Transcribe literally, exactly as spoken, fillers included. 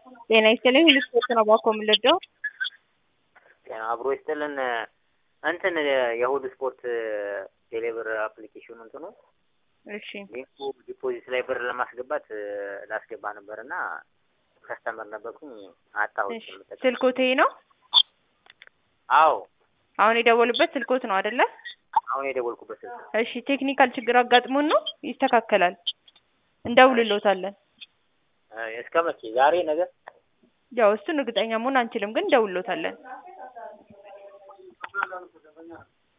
ጤና ይስጥልኝ ልስጥዎት ነው ባኮ የምልወደው ጤና አብሮ ይስጥልን እንትን የሁሉ ስፖርት ቴሌብር አፕሊኬሽኑ እንትኑ እሺ ሊንኩ ዲፖዚት ላይ ብር ለማስገባት ላስገባ ነበርና ከስተመር ነበርኩኝ አጣሁት። ስልኮት ይሄ ነው? አዎ አሁን የደወሉበት ስልኮት ነው አይደለ? አሁን የደወልኩበት ስልክ። እሺ ቴክኒካል ችግር አጋጥሞን ነው ይስተካከላል። እንደውልልዎታለን። እስከ መቼ? ዛሬ ነገ? ያው እሱን እርግጠኛ መሆን አንችልም ግን እንደውልልዎታለን።